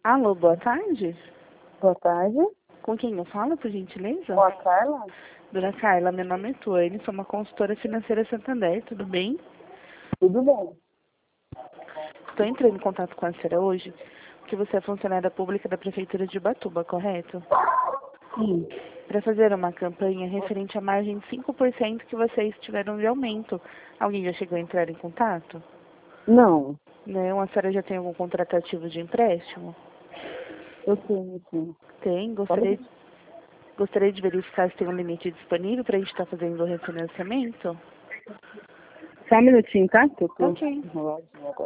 Alô, boa tarde. Boa tarde. Com quem eu falo, por gentileza? Com a Carla? Dona Carla, meu nome é Tuane, sou uma consultora financeira Santander, tudo bem? Tudo bem. Estou entrando em contato com a senhora hoje, porque você é funcionária pública da Prefeitura de Ubatuba, correto? Sim. Para fazer uma campanha referente à margem de 5% que vocês tiveram de aumento. Alguém já chegou a entrar em contato? Não, Não, a senhora já tem algum contrato ativo de empréstimo? eu tenho, sim. Tem, Pode... gostaria de verificar se tem um limite disponível para a gente estar fazendo o refinanciamento? Só um minutinho, tá? Que eu tô Ok. enroladinha agora.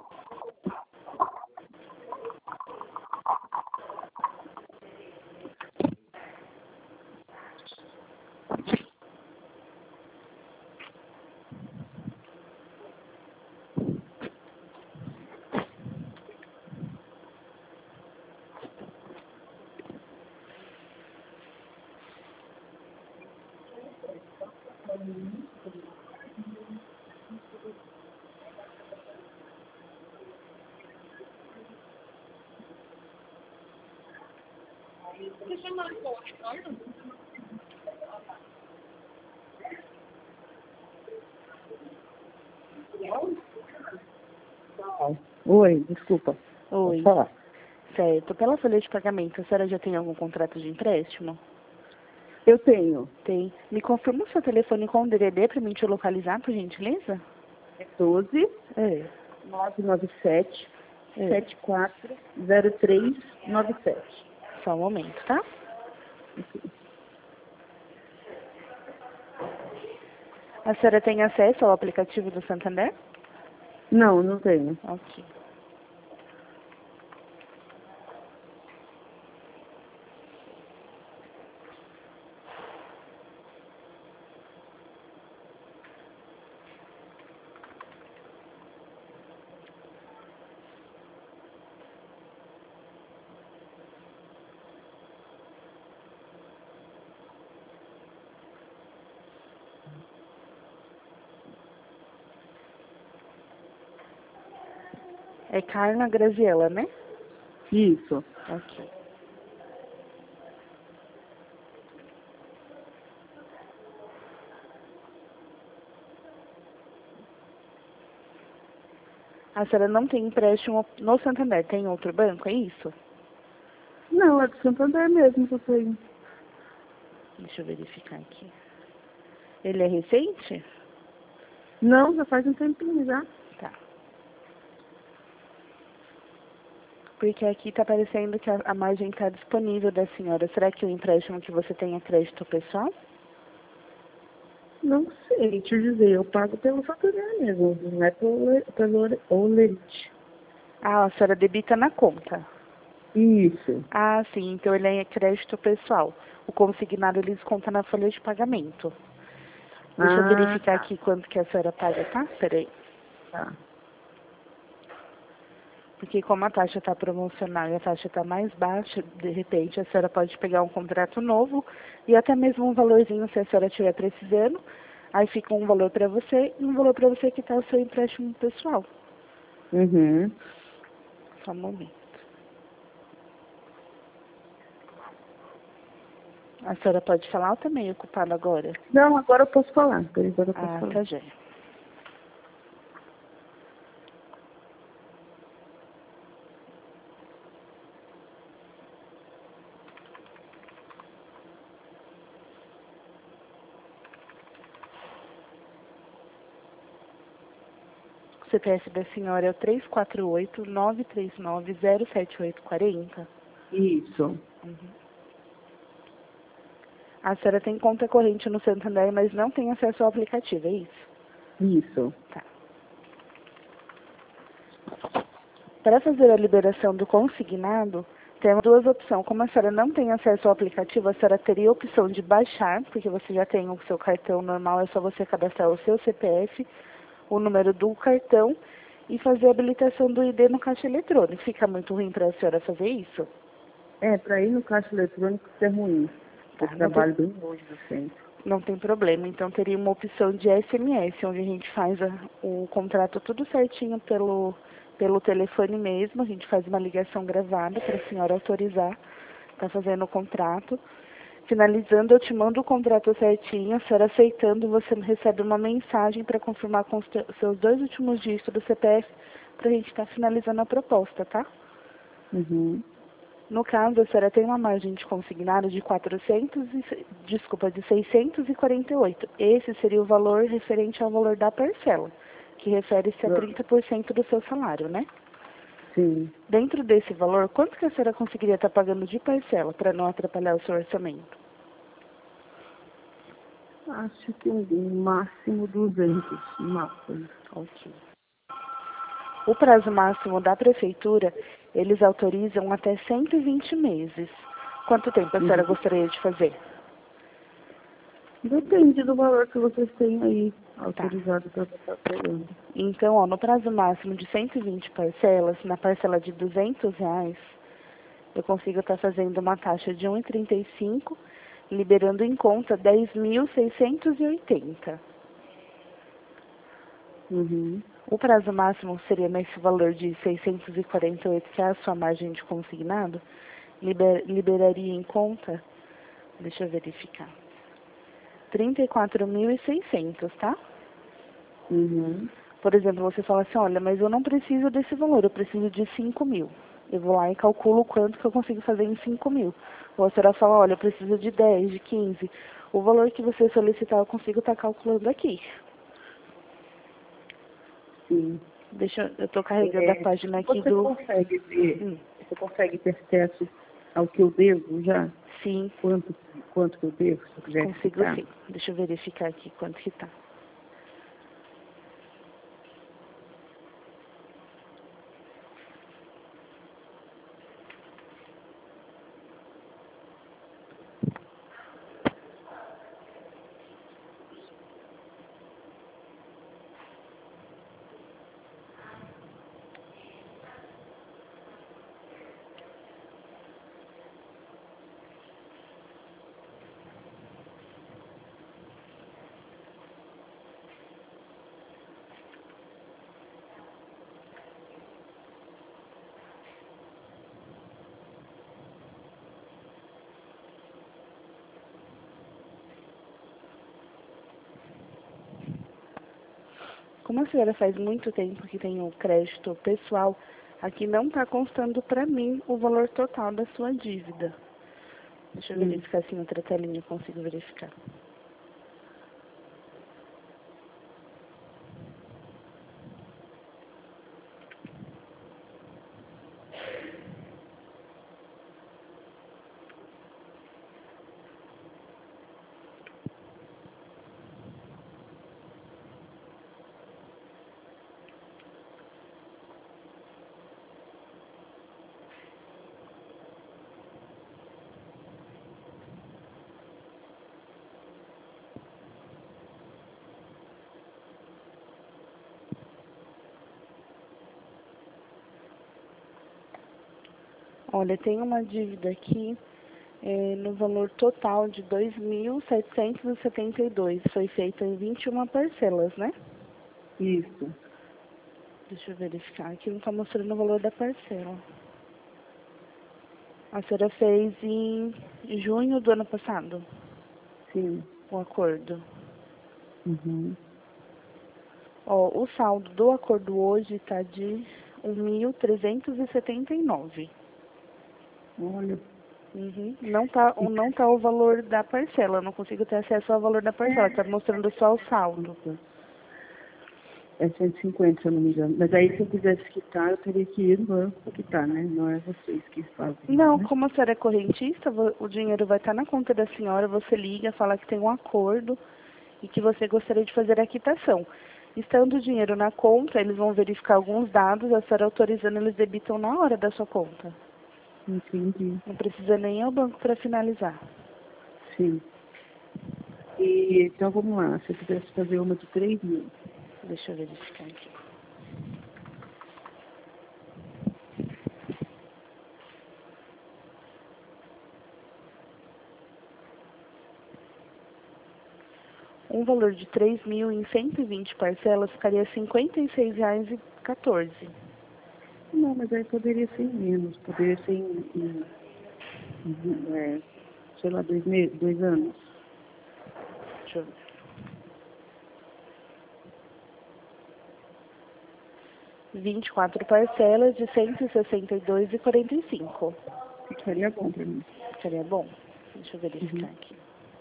Oi, desculpa. Pode Oi. falar. Certo. Pela folha de pagamento, a senhora já tem algum contrato de empréstimo? Eu tenho. Tem. Me confirma o seu telefone com o DDD para mim te localizar, por gentileza? É 12 É. 997 É. 740397. Só um momento, tá? A senhora tem acesso ao aplicativo do Santander? Não, não tenho. Ok. É Carla Graziella, né? Isso. Ok. A senhora não tem empréstimo no Santander, tem outro banco, é isso? Não, é do Santander mesmo que eu tenho. Deixa eu verificar aqui. Ele é recente? Não, já faz um tempinho já. Tá. Porque aqui está aparecendo que a margem está disponível da senhora. Será que o empréstimo que você tem é crédito pessoal? Não sei te dizer, eu pago pelo Santander mesmo, não é pelo Olerite. Ah, a senhora debita na conta. Isso. Ah, sim, então ele é crédito pessoal. O consignado ele desconta na folha de pagamento. Deixa eu Ah, verificar tá. aqui quanto que a senhora paga, tá? Peraí. Tá. Porque como a taxa está promocional e a taxa está mais baixa, de repente a senhora pode pegar um contrato novo e até mesmo um valorzinho se a senhora estiver precisando. Aí fica um valor para você e um valor para você que está o seu empréstimo pessoal. Uhum. Só um momento. A senhora pode falar ou também ocupada agora? Não, agora eu posso falar. Por enquanto eu posso Ah, falar. tá joia. O CPF da senhora é o 348-939-07840. Isso. Uhum. A senhora tem conta corrente no Santander, mas não tem acesso ao aplicativo, é isso? Isso. Tá. Para fazer a liberação do consignado, temos duas opções. Como a senhora não tem acesso ao aplicativo, a senhora teria a opção de baixar, porque você já tem o seu cartão normal, é só você cadastrar o seu CPF, o número do cartão e fazer a habilitação do ID no caixa eletrônico. Fica muito ruim para a senhora fazer isso? É, para ir no caixa eletrônico isso é ruim. Tá, Eu não tem... trabalho bem longe do centro. Não tem problema. Então teria uma opção de SMS, onde a gente faz o contrato tudo certinho pelo telefone mesmo. A gente faz uma ligação gravada para a senhora autorizar. Tá fazendo o contrato. Finalizando, eu te mando o contrato certinho. A senhora aceitando, você recebe uma mensagem para confirmar com os seus 2 últimos dígitos do CPF para a gente estar finalizando a proposta, tá? Uhum. No caso, a senhora tem uma margem de consignado de 648. Esse seria o valor referente ao valor da parcela, que refere-se a 30% do seu salário, né? Sim. Dentro desse valor, quanto que a senhora conseguiria estar pagando de parcela para não atrapalhar o seu orçamento? Acho que um máximo 200, máximo. Ok. O prazo máximo da prefeitura, eles autorizam até 120 meses. Quanto tempo a senhora gostaria de fazer? Depende do valor que vocês têm aí Tá. autorizado para estar pegando. Então, ó, no prazo máximo de 120 parcelas, na parcela de R$ 200, eu consigo estar fazendo uma taxa de 1,35, liberando em conta 10.680. Uhum. O prazo máximo seria nesse valor de 648, que é a sua margem de consignado, liberaria em conta, deixa eu verificar, 34.600, tá? Uhum. Por exemplo, você fala assim, olha, mas eu não preciso desse valor, eu preciso de 5.000. Eu vou lá e calculo quanto que eu consigo fazer em 5.000. Ou a senhora fala, olha, eu preciso de 10, de 15. O valor que você solicitar, eu consigo estar calculando aqui. Sim. Eu estou carregando a página aqui Você do... consegue ver, você consegue ter acesso ao que eu devo já? Sim, Quanto que eu devo, se eu quiser consigo ficar? sim. Deixa eu verificar aqui quanto que tá. Como a senhora faz muito tempo que tem o crédito pessoal, aqui não está constando para mim o valor total da sua dívida. Deixa eu verificar se em outra telinha eu consigo verificar. Olha, tem uma dívida aqui no valor total de 2.772. Foi feita em 21 parcelas, né? Isso. Deixa eu verificar. Aqui não está mostrando o valor da parcela. A senhora fez em junho do ano passado Sim. o acordo. Uhum. Ó, o saldo do acordo hoje está de 1.379. Olha. Uhum. Não tá o valor da parcela, eu não consigo ter acesso ao valor da parcela, está mostrando só o saldo. É 150, se eu não me engano. Mas aí, se eu quisesse quitar, eu teria que ir no banco quitar, né? Não é vocês que fazem, Não, né? como a senhora é correntista, o dinheiro vai estar na conta da senhora, você liga, fala que tem um acordo e que você gostaria de fazer a quitação. Estando o dinheiro na conta, eles vão verificar alguns dados, a senhora autorizando, eles debitam na hora da sua conta. Entendi. Não precisa nem ir ao banco para finalizar. Sim. E, então, vamos lá. Se eu quisesse fazer uma de 3.000. Deixa eu verificar aqui. valor de 3.000 em 120 parcelas, ficaria R$ 56,14. Não, mas aí poderia ser em menos, poderia ser sei lá, 2 anos. Deixa eu ver. R$ 24 parcelas de R$ 162,45. Ficaria bom para mim. Seria bom? Deixa eu verificar aqui.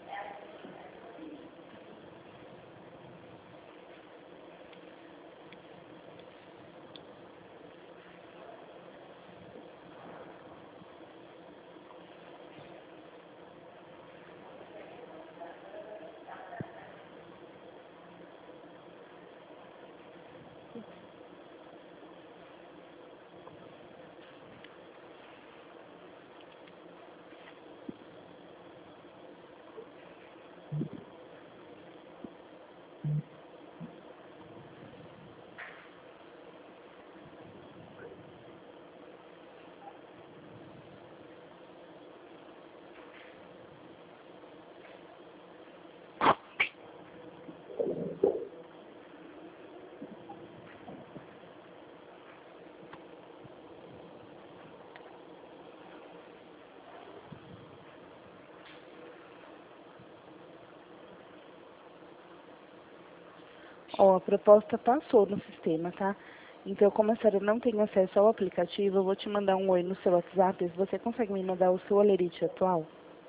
Ó, a proposta passou no sistema, tá? Então, como a senhora não tem acesso ao aplicativo, eu vou te mandar um oi no seu WhatsApp. Você consegue me mandar o seu olerite atual?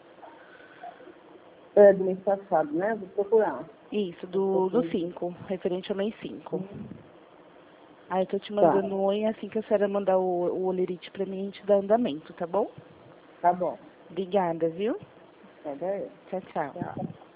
É do mês passado, né? Vou procurar. Isso, do 5, referente ao mês 5. Aí eu tô te Tá, mandando um oi, assim que a senhora mandar o olerite pra mim, a gente dá andamento, tá bom? tá bom. Obrigada, viu? Tá daí. Tchau, tchau. Tchau.